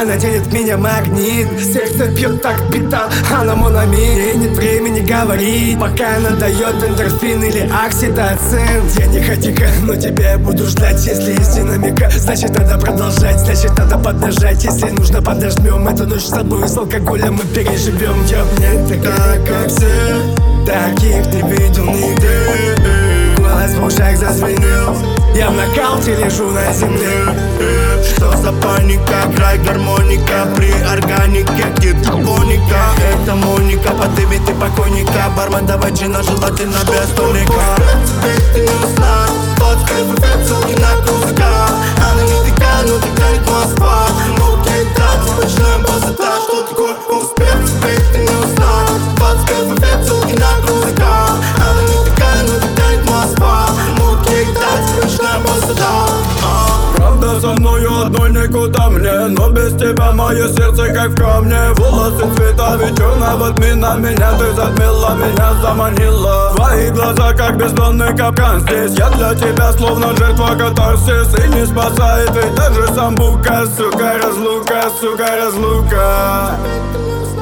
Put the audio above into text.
Она делит меня магнит. Сердце пьет так бита, она монами. И нет времени говорить, пока она дает эндорфин или окситоцин. Я не хотика, но тебя я буду ждать. Если есть динамика, значит надо продолжать. Значит надо поднажать, если нужно подожмем. Эту ночь с тобой с алкоголем мы переживем. Я не такая, как все, таких не видел нигде. Голос в ушах зазвенел, я в нокауте лежу на земле. Что за паника, играй гармоника. При органике гидропоника. Это Моника, подыми ты покойника. Бармен, давай джина, желательно без тоника. Теперь ты не узнай, тот эффект, ссылки на крузака. Она не такая, но такая Москва. Окей, да, начинаем красота. Что такое успех, теперь ты не узнай. 20 эффект, ссылки на крузака. Она не такая, но такая Москва. Окей, да, начинаем красота. Правда со мною одной никуда мне, но без тебя мое сердце как в камне. Волосы цвета вечерного тмина, меня ты затмила, меня заманила. Твои глаза как бездонный капкан здесь. Я для тебя словно жертва катарсис. И не спасает ведь даже самбука. Сука, разлука, сука, разлука.